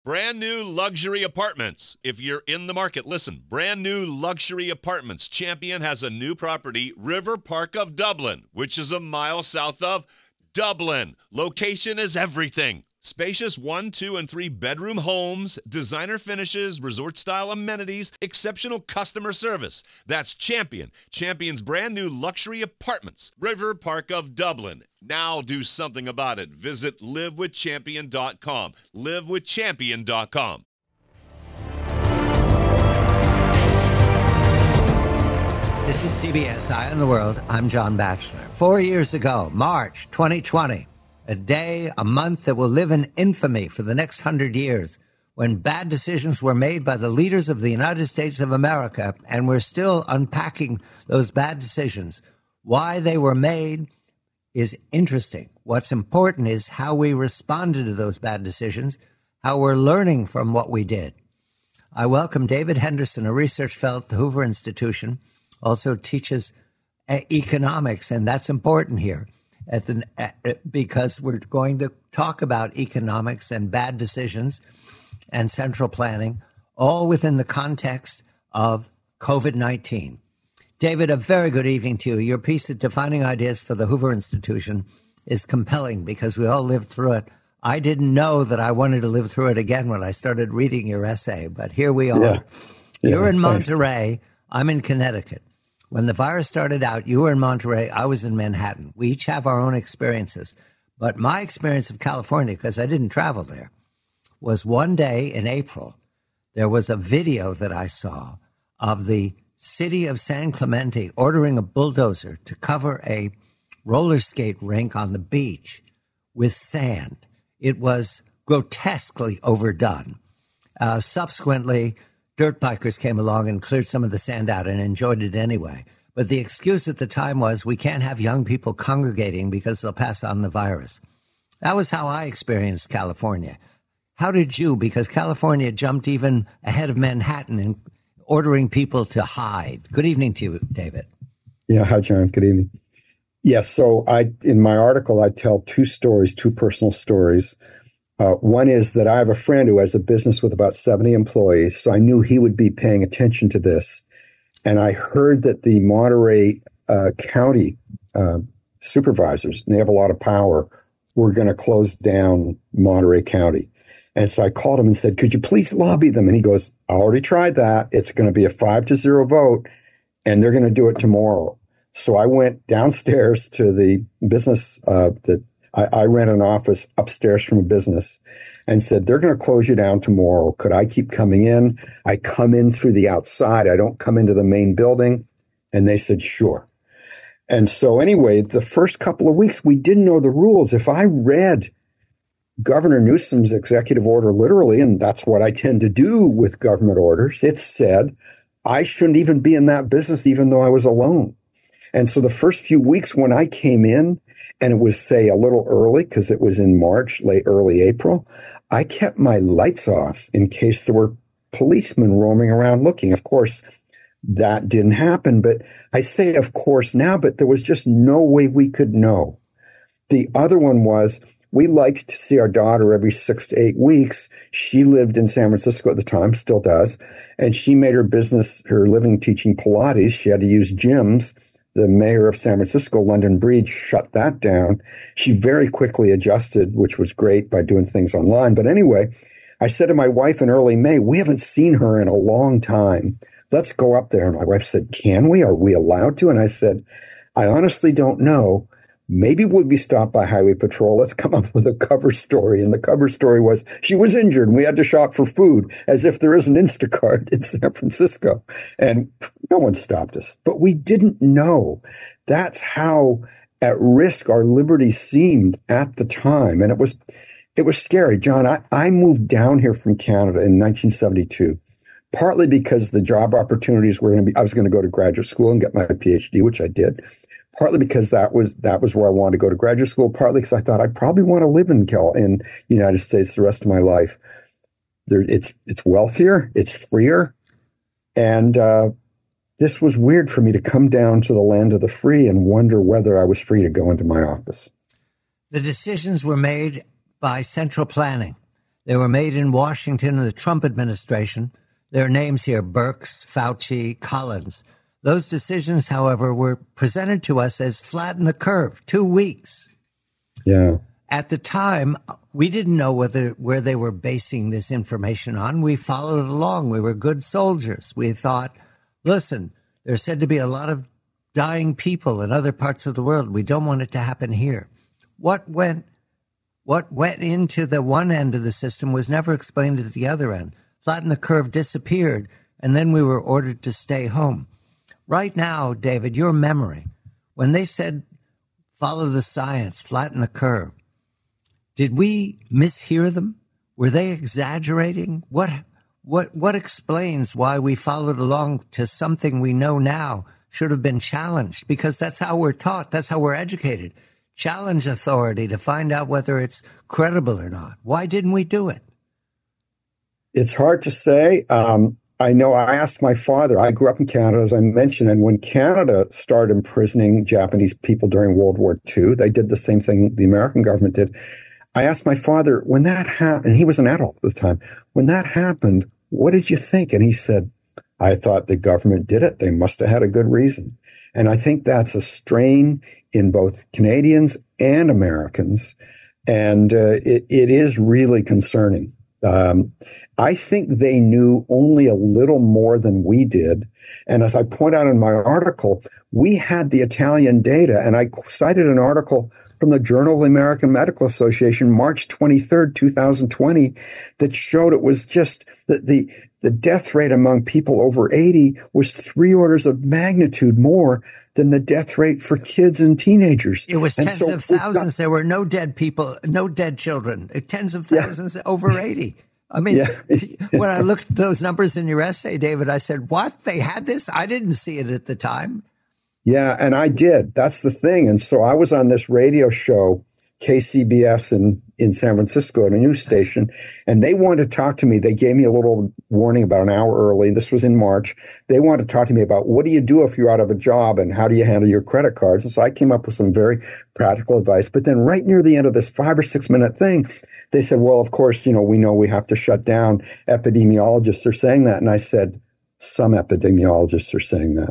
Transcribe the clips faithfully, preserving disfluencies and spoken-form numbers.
Brand new luxury apartments. If you're in the market, listen. Brand new luxury apartments. Champion has a new property, River Park of Dublin, which is a mile south of Dublin. Location is everything. Spacious one, two, and three bedroom homes, designer finishes, resort-style amenities, exceptional customer service. That's Champion. Champion's brand new luxury apartments. River Park of Dublin. Now do something about it. Visit live with champion dot com. live with champion dot com. This is C B S Eye on the World. I'm John Batchelor. Four years ago, March twenty twenty, a day, a month that will live in infamy for the next hundred years, when bad decisions were made by the leaders of the United States of America, and we're still unpacking those bad decisions. Why they were made is interesting. What's important is how we responded to those bad decisions, how we're learning from what we did. I welcome David Henderson, a research fellow at the Hoover Institution, also teaches economics, and that's important here. At the, because we're going to talk about economics and bad decisions and central planning, all within the context of COVID nineteen. David, a very good evening to you. Your piece of Defining Ideas for the Hoover Institution is compelling because we all lived through it. I didn't know that I wanted to live through it again when I started reading your essay, but here we are. Yeah. Yeah, You're in thanks. Monterey. I'm in Connecticut. When the virus started out, you were in Monterey, I was in Manhattan. We each have our own experiences. But my experience of California, because I didn't travel there, was one day in April, there was a video that I saw of the city of San Clemente ordering a bulldozer to cover a roller skate rink on the beach with sand. It was grotesquely overdone. Uh, subsequently, dirt bikers came along and cleared some of the sand out and enjoyed it anyway. But the excuse at the time was we can't have young people congregating because they'll pass on the virus. That was how I experienced California. How did you? Because California jumped even ahead of Manhattan in ordering people to hide. Good evening to you, David. Yeah, hi, John. Good evening. Yes, so I in my article, I tell two stories, two personal stories. Uh, one is that I have a friend who has a business with about seventy employees, so I knew he would be paying attention to this. And I heard that the Monterey uh, County uh, supervisors, and they have a lot of power, were going to close down Monterey County. And so I called him and said, could you please lobby them? And he goes, I already tried that. It's going to be a five to zero vote, and they're going to do it tomorrow. So I went downstairs to the business uh, that I, I ran an office upstairs from a business and said, they're going to close you down tomorrow. Could I keep coming in? I come in through the outside. I don't come into the main building. And they said, sure. And so anyway, the first couple of weeks, we didn't know the rules. If I read Governor Newsom's executive order literally, and that's what I tend to do with government orders, it said I shouldn't even be in that business, even though I was alone. And so the first few weeks when I came in, and it was, say, a little early because it was in March, late early April, I kept my lights off in case there were policemen roaming around looking. Of course, that didn't happen. But I say, of course, now, but there was just no way we could know. The other one was we liked to see our daughter every six to eight weeks. She lived in San Francisco at the time, still does. And she made her business, her living teaching Pilates. She had to use gyms. The mayor of San Francisco, London Breed, shut that down. She very quickly adjusted, which was great by doing things online. But anyway, I said to my wife in early May, we haven't seen her in a long time. Let's go up there. And my wife said, can we? Are we allowed to? And I said, I honestly don't know. Maybe we'll be stopped by Highway Patrol. Let's come up with a cover story. And the cover story was she was injured and we had to shop for food, as if there isn't Instacart in San Francisco. And no one stopped us. But we didn't know. That's how at risk our liberty seemed at the time. And it was it was scary. John, I, I moved down here from Canada in nineteen seventy-two, partly because the job opportunities were going to be, I was going to go to graduate school and get my PhD, which I did. Partly because that was that was where I wanted to go to graduate school. Partly because I thought I'd probably want to live in Cal in the United States the rest of my life. There, it's it's wealthier, it's freer, and uh, this was weird for me to come down to the land of the free and wonder whether I was free to go into my office. The decisions were made by central planning. They were made in Washington in the Trump administration. There are names here, Birx, Fauci, Collins. Those decisions, however, were presented to us as flatten the curve, two weeks. Yeah. At the time, we didn't know whether where they were basing this information on. We followed it along. We were good soldiers. We thought, listen, there's said to be a lot of dying people in other parts of the world. We don't want it to happen here. What went what went into the one end of the system was never explained at the other end. Flatten the curve disappeared, and then we were ordered to stay home. Right now, David, your memory, when they said follow the science, flatten the curve, did we mishear them? Were they exaggerating? What what what explains why we followed along to something we know now should have been challenged? Because that's how we're taught. That's how we're educated. Challenge authority to find out whether it's credible or not. Why didn't we do it? It's hard to say. Um, I know I asked my father. I grew up in Canada, as I mentioned, and when Canada started imprisoning Japanese people during World War Two, they did the same thing the American government did. I asked my father, when that happened, and he was an adult at the time, when that happened, what did you think? And he said, I thought the government did it. They must have had a good reason. And I think that's a strain in both Canadians and Americans. And uh, it, it is really concerning. Um, I think they knew only a little more than we did. And as I point out in my article, we had the Italian data, and I cited an article from the Journal of the American Medical Association, March twenty-third, twenty twenty, that showed it was just that the, the death rate among people over eighty was three orders of magnitude more than the death rate for kids and teenagers. It was and tens so of thousands. Got, there were no dead people, no dead children, tens of thousands yeah. over eighty. I mean, yeah. When I looked at those numbers in your essay, David, I said, what? They had this? I didn't see it at the time. Yeah, and I did. That's the thing. And so I was on this radio show, K C B S in, in San Francisco, at a news station, and they wanted to talk to me. They gave me a little warning about an hour early. This was in March. They wanted to talk to me about what do you do if you're out of a job and how do you handle your credit cards? And so I came up with some very practical advice. But then right near the end of this five or six minute thing, they said, well, of course, you know, we know we have to shut down. Epidemiologists are saying that. And I said, some epidemiologists are saying that.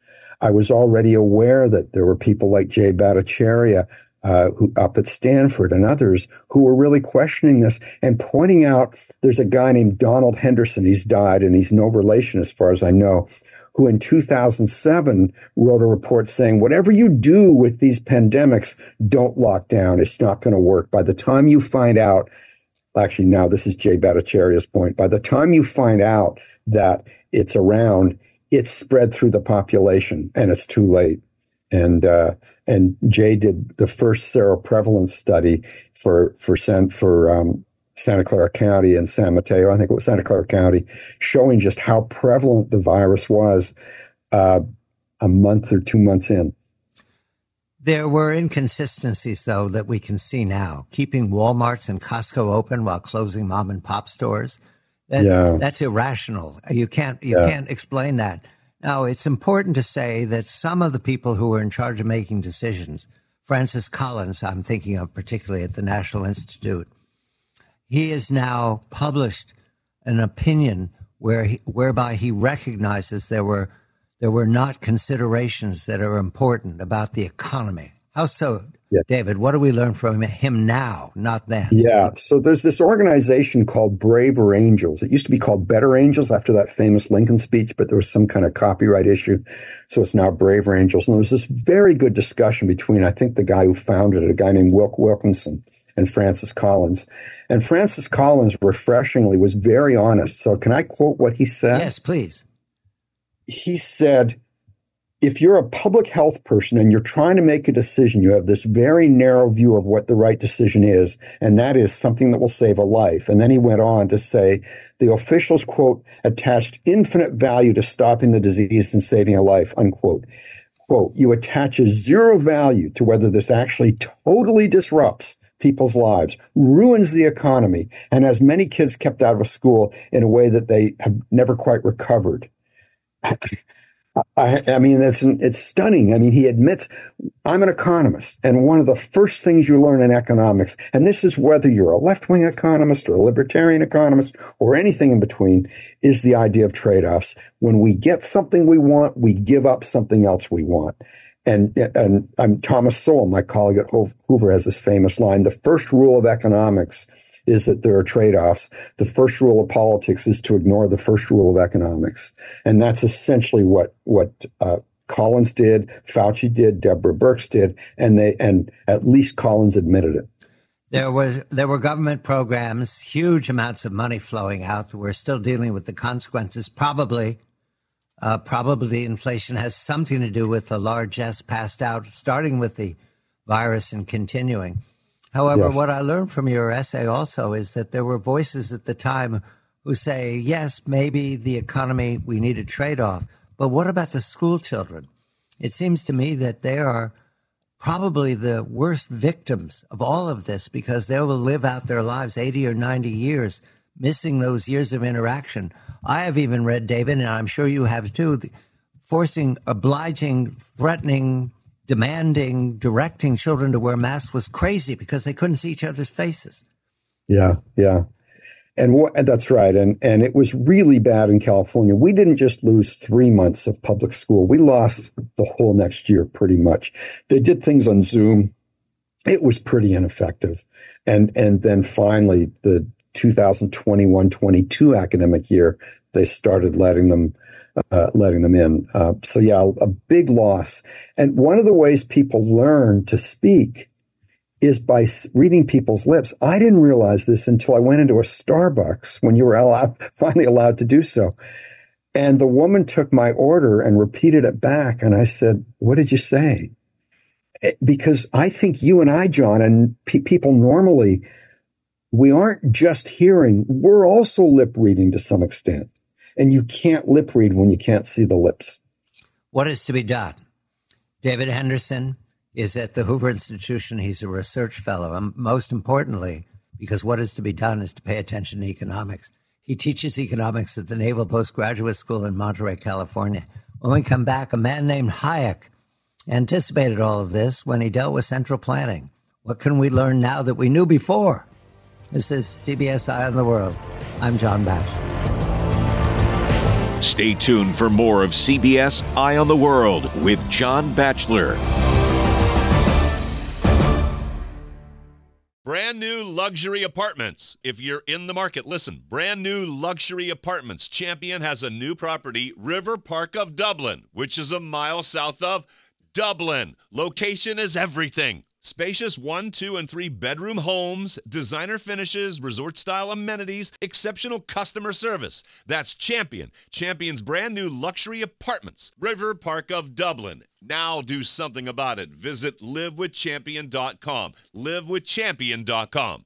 I was already aware that there were people like Jay Bhattacharya uh, who, up at Stanford and others who were really questioning this and pointing out there's a guy named Donald Henderson. He's died and he's no relation as far as I know, who in two thousand seven wrote a report saying, whatever you do with these pandemics, don't lock down. It's not going to work. By the time you find out, actually now this is Jay Bhattacharya's point, by the time you find out that it's around, it's spread through the population and it's too late. And, uh, and Jay did the first seroprevalence study for, for, San, for, um, Santa Clara County and San Mateo. I think it was Santa Clara County, showing just how prevalent the virus was, uh, a month or two months in. There were inconsistencies, though, that we can see now. Keeping Walmarts and Costco open while closing mom and pop stores. That, yeah. That's irrational. You can't you yeah. can't explain that. Now, it's important to say that some of the people who were in charge of making decisions, Francis Collins, I'm thinking of particularly at the National Institute, he has now published an opinion where he, whereby he recognizes there were there were not considerations that are important about the economy. How so? Yeah. David, what do we learn from him now, not then? Yeah. So there's this organization called Braver Angels. It used to be called Better Angels after that famous Lincoln speech, but there was some kind of copyright issue. So it's now Braver Angels. And there was this very good discussion between, I think, the guy who founded it, a guy named Wilk Wilkinson, and Francis Collins. And Francis Collins, refreshingly, was very honest. So can I quote what he said? Yes, please. He said, if you're a public health person and you're trying to make a decision, you have this very narrow view of what the right decision is, and that is something that will save a life. And then he went on to say, the officials, quote, attached infinite value to stopping the disease and saving a life, unquote. Quote, you attach a zero value to whether this actually totally disrupts people's lives, ruins the economy, and has many kids kept out of school in a way that they have never quite recovered. I, I mean, it's it's stunning. I mean, he admits, I'm an economist, and one of the first things you learn in economics, and this is whether you're a left-wing economist or a libertarian economist or anything in between, is the idea of trade-offs. When we get something we want, we give up something else we want. And and I'm Thomas Sowell, my colleague at Hoover, has this famous line: the first rule of economics is that there are trade-offs. The first rule of politics is to ignore the first rule of economics. And that's essentially what, what, uh, Collins did, Fauci did, Deborah Birx did, and they, and at least Collins admitted it. There was, there were government programs, huge amounts of money flowing out. We're still dealing with the consequences. Probably, uh, probably inflation has something to do with the largesse passed out, starting with the virus and continuing. However, yes. What I learned from your essay also is that there were voices at the time who say, yes, maybe the economy, we need a trade-off. But what about the school children? It seems to me that they are probably the worst victims of all of this because they will live out their lives eighty or ninety years, missing those years of interaction. I have even read, David, and I'm sure you have too, forcing, obliging, threatening, demanding, directing children to wear masks was crazy because they couldn't see each other's faces. Yeah, yeah. And, what, and that's right. And, and it was really bad in California. We didn't just lose three months of public school. We lost the whole next year pretty much. They did things on Zoom. It was pretty ineffective. And, and then finally, the two thousand twenty-one twenty-two academic year, they started letting them Uh, letting them in. Uh, so yeah, a big loss. And one of the ways people learn to speak is by reading people's lips. I didn't realize this until I went into a Starbucks when you were allowed, finally allowed to do so. And the woman took my order and repeated it back. And I said, what did you say? Because I think you and I, John, and pe- people normally, we aren't just hearing, we're also lip reading to some extent. And you can't lip read when you can't see the lips. What is to be done? David Henderson is at the Hoover Institution. He's a research fellow. And most importantly, because what is to be done is to pay attention to economics. He teaches economics at the Naval Postgraduate School in Monterey, California. When we come back, a man named Hayek anticipated all of this when he dealt with central planning. What can we learn now that we knew before? This is C B S Eye on the World. I'm John Batchelor. Stay tuned for more of C B S Eye on the World with John Batchelor. Brand new luxury apartments. If you're in the market, listen. Brand new luxury apartments. Champion has a new property, River Park of Dublin, which is a mile south of Dublin. Location is everything. Spacious one, two, and three bedroom homes, designer finishes, resort-style amenities, exceptional customer service. That's Champion. Champion's brand new luxury apartments. River Park of Dublin. Now do something about it. Visit live with champion dot com. live with champion dot com.